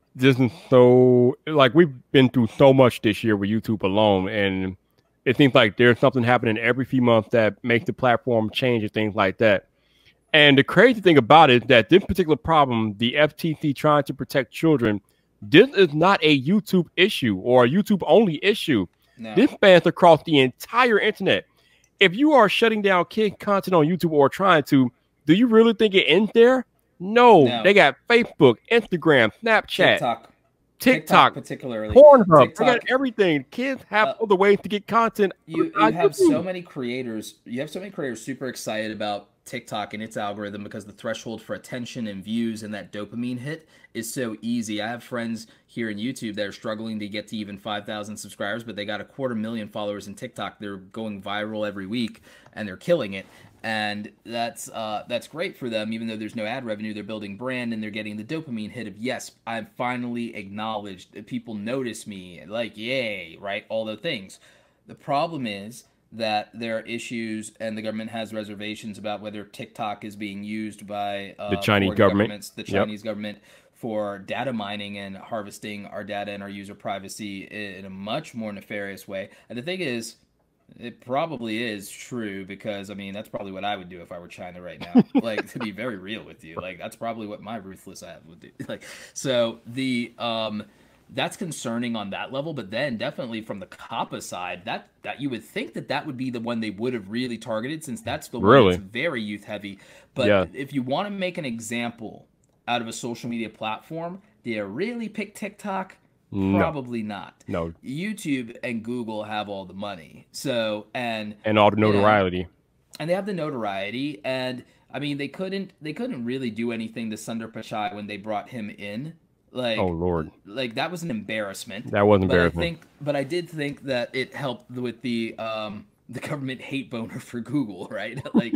this is so like we've been through so much this year with YouTube alone, and it seems like there's something happening every few months that makes the platform change and things like that. And the crazy thing about it is that this particular problem, the FTC trying to protect children, this is not a YouTube issue or a YouTube only issue. No. This spans across the entire internet. If you are shutting down kid content on YouTube or trying to, do you really think it ends there? No. They got Facebook, Instagram, Snapchat, TikTok particularly, Pornhub. They got everything. Kids have other ways to get content. You have so many creators. You have so many creators super excited about TikTok and its algorithm because the threshold for attention and views and that dopamine hit is so easy. I have friends here in YouTube that are struggling to get to even 5,000 subscribers, but they got 250,000 followers in TikTok. They're going viral every week and they're killing it. And that's great for them. Even though there's no ad revenue, they're building brand and they're getting the dopamine hit of, yes, I'm finally acknowledged. People notice me, like, yay, right? All the things. The problem is that there are issues and the government has reservations about whether TikTok is being used by the Chinese government, the Chinese government, for data mining and harvesting our data and our user privacy in a much more nefarious way. And the thing is, it probably is true because, I mean, that's probably what I would do if I were China right now. Like, to be very real with you, like, that's probably what my ruthless ass would do. Like, so the that's concerning on that level. But then definitely from the COPPA side, that you would think that would be the one they would have really targeted, since that's the one that's very youth heavy. But if you want to make an example out of a social media platform, do you really pick TikTok? Probably not. No. YouTube and Google have all the money. So and all the notoriety. And they have the notoriety. And I mean, they couldn't really do anything to Sundar Pichai when they brought him in. Like, oh Lord. Like, that was an embarrassment. That was embarrassing. But I did think that it helped with the government hate boner for Google, right? Like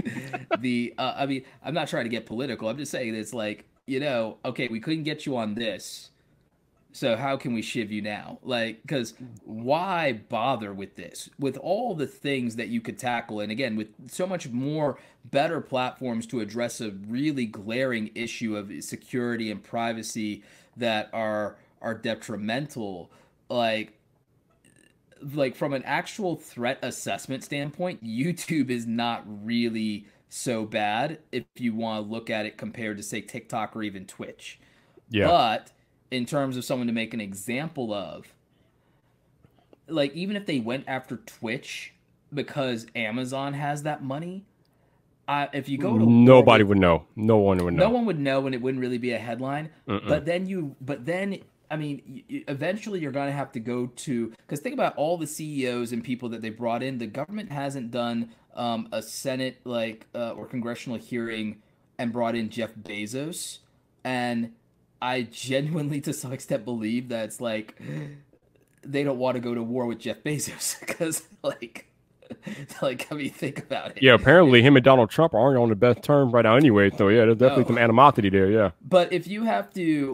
I mean, I'm not trying to get political. I'm just saying it's like, you know, okay, we couldn't get you on this. So how can we shiv you now? Like, because why bother with this? With all the things that you could tackle, and again, with so much more better platforms to address a really glaring issue of security and privacy that are detrimental, like from an actual threat assessment standpoint, YouTube is not really so bad if you want to look at it compared to, say, TikTok or even Twitch. Yeah. But in terms of someone to make an example of, like, even if they went after Twitch because Amazon has that money, if you go to nobody would know. No one would know. No one would know, and it wouldn't really be a headline. But then I mean, eventually you're going to have to go to, because think about all the CEOs and people that they brought in. The government hasn't done a Senate or congressional hearing and brought in Jeff Bezos, and I genuinely, to some extent, believe that it's like they don't want to go to war with Jeff Bezos because, like, I mean, think about it. Yeah, apparently him and Donald Trump aren't on the best terms right now anyway. So yeah, there's definitely some animosity there. Yeah. But if you have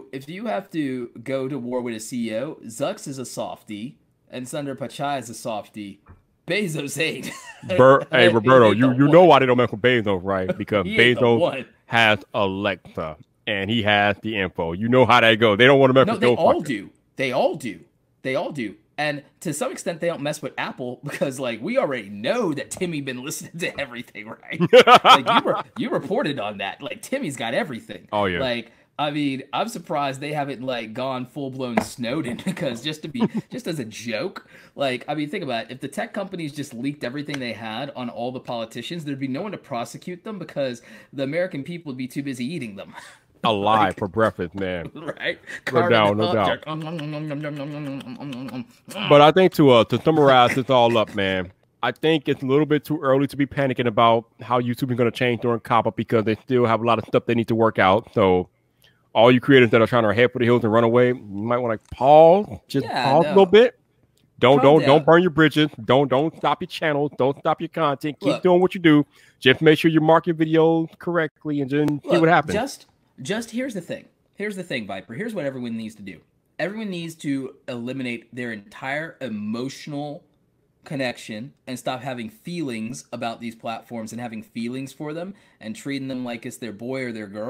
to go to war with a CEO, Zucks is a softie and Sundar Pichai is a softie. Bezos ain't. Hey, Roberto, you know why they don't mess with Bezos, right? Because Bezos has Alexa. And he has the info. You know how that goes. They don't want to mess with those. They all do. And to some extent, they don't mess with Apple because, like, we already know that Timmy been listening to everything, right? Like, you reported on that. Like, Timmy's got everything. Oh yeah. Like, I mean, I'm surprised they haven't, like, gone full blown Snowden because just as a joke, like, I mean, think about it. If the tech companies just leaked everything they had on all the politicians, there'd be no one to prosecute them because the American people would be too busy eating them. Alive for breakfast, man. Right? No doubt. But I think to summarize this all up, man, I think it's a little bit too early to be panicking about how YouTube is going to change during COPPA because they still have a lot of stuff they need to work out. So all you creators that are trying to head for the hills and run away, you might want to pause a little bit. Don't burn your bridges. Don't stop your channels. Don't stop your content. Keep doing what you do. Just make sure you mark your videos correctly and then see what happens. Just here's the thing. Here's the thing, Viper. Here's what everyone needs to do. Everyone needs to eliminate their entire emotional connection and stop having feelings about these platforms and having feelings for them and treating them like it's their boy or their girl.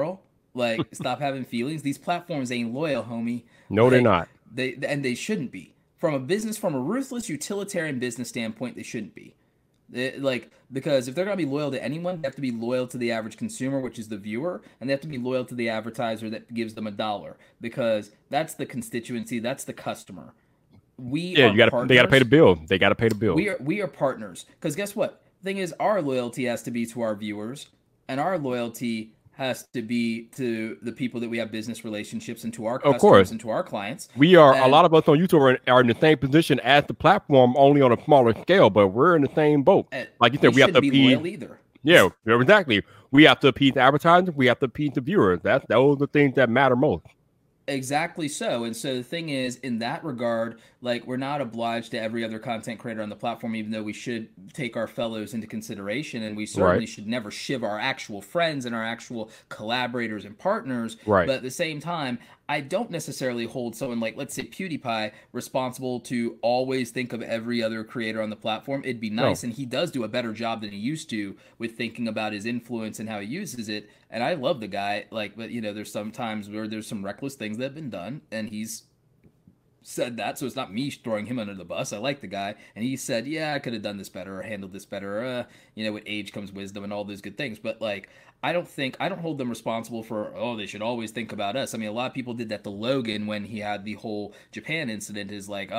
Like, stop having feelings. These platforms ain't loyal, homie. No, they're Like, not. they shouldn't be. From a ruthless utilitarian business standpoint, they shouldn't be. Like, because if they're gonna be loyal to anyone, they have to be loyal to the average consumer, which is the viewer, and they have to be loyal to the advertiser that gives them a dollar, because that's the constituency, that's the customer. We Yeah, are you got to. They got to pay the partners. bill. They got to pay the bill. We are partners, because guess what? The thing is, our loyalty has to be to our viewers, and our loyalty has to be to the people that we have business relationships and to our Of customers course, and to our clients. we are. A And lot of us on YouTube are in the same position as the platform, only on a smaller scale. But we're in the same boat. Like you we said, we have to shouldn't be appease. loyal either. Yeah, exactly. We have to appease advertisers. We have to appease the viewers. Those are the things that matter most. Exactly so. And so the thing is, in that regard, like, we're not obliged to every other content creator on the platform, even though we should take our fellows into consideration. And we Right. certainly should never shiv our actual friends and our actual collaborators and partners. Right. But at the same time, I don't necessarily hold someone like, let's say, PewDiePie responsible to always think of every other creator on the platform. It'd be nice. No. And he does do a better job than he used to with thinking about his influence and how he uses it. And I love the guy, like, but there's some times where there's some reckless things that have been done, and he's said that, so it's not me throwing him under the bus. I like the guy, and he said, yeah, I could have done this better or handled this better. With age comes wisdom and all those good things. But like, I don't hold them responsible for, oh, they should always think about us. I mean, a lot of people did that to Logan when he had the whole Japan incident. Is like,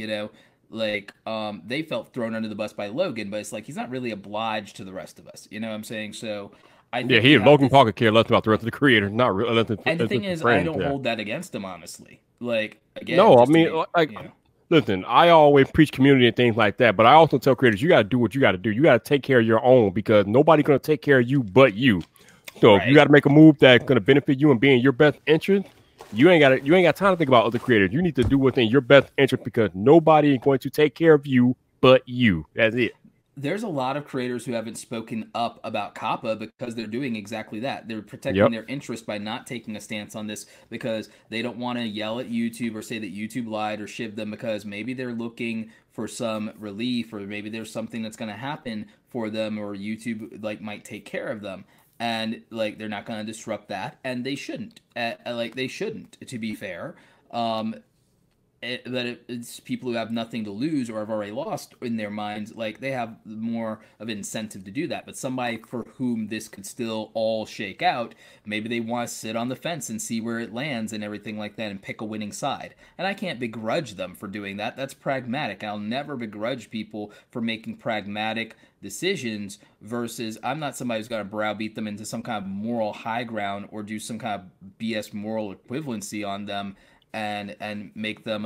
they felt thrown under the bus by Logan, but it's like he's not really obliged to the rest of us. You know what I'm saying? So I Yeah, think we have Logan to. Paul could care less about the rest of the creators, not really. And the Unless thing it's is, I friends. don't Yeah. hold that against him, honestly. Like, again, No, I just to mean, make, like, listen, I always preach community and things like that, but I also tell creators you got to do what you got to do. You got to take care of your own because nobody's going to take care of you but you. So if you right. got to make a move that's going to benefit you and be in your best interest, you ain't got time to think about other creators. You need to do what's in your best interest because nobody is going to take care of you but you. That's it. There's a lot of creators who haven't spoken up about Kappa because they're doing exactly that. They're protecting Yep. their interest by not taking a stance on this because they don't want to yell at YouTube or say that YouTube lied or shiv them, because maybe they're looking for some relief, or maybe there's something that's going to happen for them, or YouTube like might take care of them. And like, they're not going to disrupt that, and they shouldn't. They shouldn't, to be fair. Um, it's people who have nothing to lose or have already lost in their minds, like, they have more of an incentive to do that. But somebody for whom this could still all shake out, maybe they want to sit on the fence and see where it lands and everything like that and pick a winning side. And I can't begrudge them for doing that. That's pragmatic. I'll never begrudge people for making pragmatic decisions, versus I'm not somebody who's going to browbeat them into some kind of moral high ground or do some kind of BS moral equivalency on them, and make them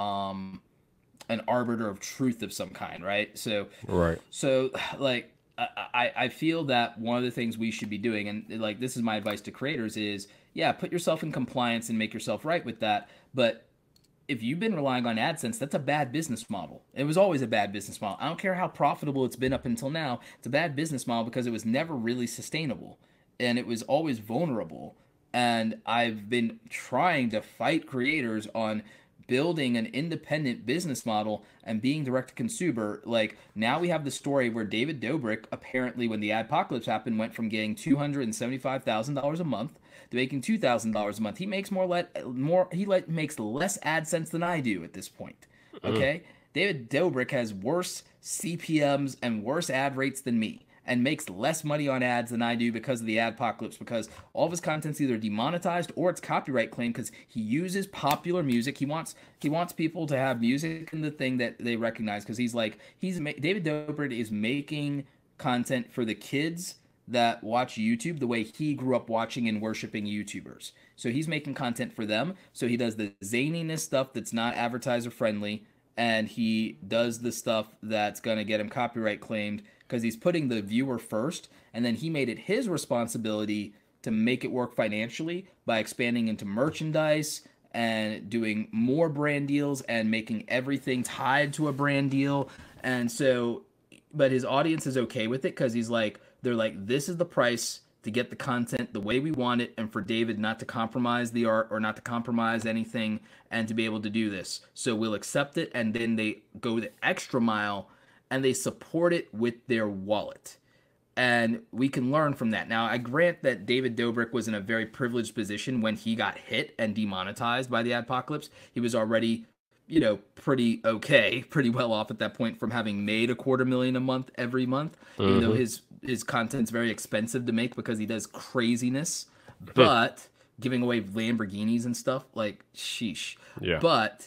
an arbiter of truth of some kind, right? So Right. so like, I feel that one of the things we should be doing, and like, this is my advice to creators, is, yeah, put yourself in compliance and make yourself right with that. But if you've been relying on AdSense, that's a bad business model. It was always a bad business model. I don't care how profitable it's been up until now. It's a bad business model because it was never really sustainable, and it was always vulnerable. And I've been trying to fight creators on building an independent business model and being direct to consumer. Like, now we have the story where David Dobrik, apparently when the adpocalypse happened, went from getting $275,000 a month to making $2,000 a month. He makes makes less AdSense than I do at this point. Okay? David Dobrik has worse CPMs and worse ad rates than me, and makes less money on ads than I do because of the adpocalypse, because all of his content's either demonetized or it's copyright claimed, because he uses popular music. He wants people to have music in the thing that they recognize, because David Dobrik is making content for the kids that watch YouTube the way he grew up watching and worshiping YouTubers. So he's making content for them. So he does the zaniness stuff that's not advertiser friendly, and he does the stuff that's going to get him copyright claimed, because he's putting the viewer first, and then he made it his responsibility to make it work financially by expanding into merchandise and doing more brand deals and making everything tied to a brand deal. And so, but his audience is okay with it, because they're like, this is the price to get the content the way we want it, and for David not to compromise the art or not to compromise anything, and to be able to do this. So we'll accept it, and then they go the extra mile and they support it with their wallet. and we can learn from that. Now, I grant that David Dobrik was in a very privileged position when he got hit and demonetized by the Adpocalypse. He was already, pretty well off at that point from having made $250,000 a month every month, even though his content's very expensive to make because he does craziness. But giving away Lamborghinis and stuff, like, sheesh. Yeah. But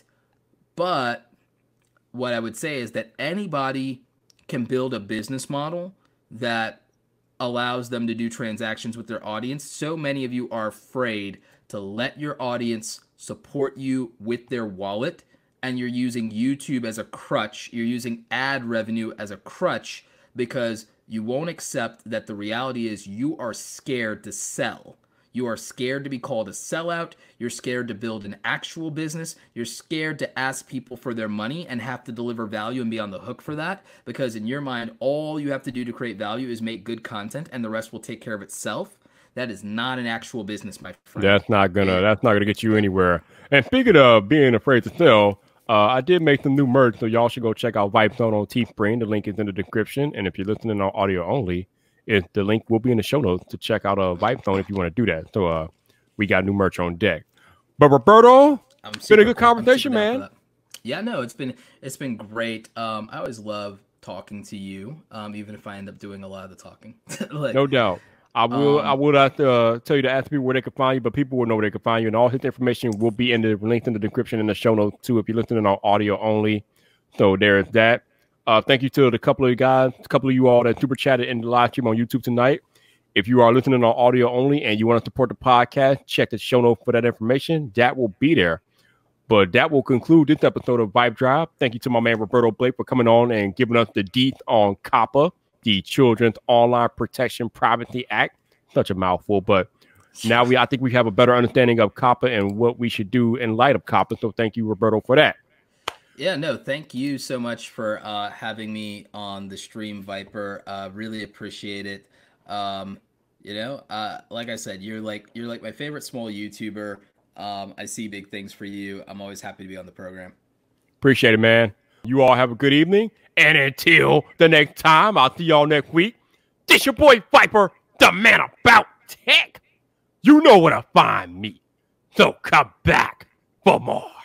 what I would say is that anybody can build a business model that allows them to do transactions with their audience. So many of you are afraid to let your audience support you with their wallet, and you're using YouTube as a crutch. You're using ad revenue as a crutch because you won't accept that the reality is you are scared to sell. You are scared to be called a sellout. You're scared to build an actual business. You're scared to ask people for their money and have to deliver value and be on the hook for that, because in your mind, all you have to do to create value is make good content and the rest will take care of itself. That is not an actual business, my friend. That's not gonna get you anywhere. And speaking of being afraid to sell, I did make some new merch, so y'all should go check out Vibe Zone on Teespring. The link is in the description, and if you're listening on audio only, the link will be in the show notes to check out Vibe Zone if you want to do that. So we got new merch on deck. But Roberto, it's been a good conversation, man. Yeah, no, it's been great. I always love talking to you, even if I end up doing a lot of the talking. No doubt. I will have to tell you to ask people where they can find you, but people will know where they can find you, and all his information will be in the link in the description in the show notes too if you're listening on audio only. So there's that. Thank you to a couple of you all that super chatted in the live stream on YouTube tonight. If you are listening on audio only and you want to support the podcast, check the show notes for that information. That will be there. But that will conclude this episode of Vibe Drive. Thank you to my man Roberto Blake for coming on and giving us the deets on COPPA, the Children's Online Protection Privacy Act. Such a mouthful, but now I think we have a better understanding of COPPA and what we should do in light of COPPA. So thank you, Roberto, for that. Yeah, no, thank you so much for having me on the stream, Viper. Really appreciate it. Like I said, you're like my favorite small YouTuber. I see big things for you. I'm always happy to be on the program. Appreciate it, man. You all have a good evening. And until the next time, I'll see y'all next week. This your boy Viper, the man about tech. You know where to find me. So come back for more.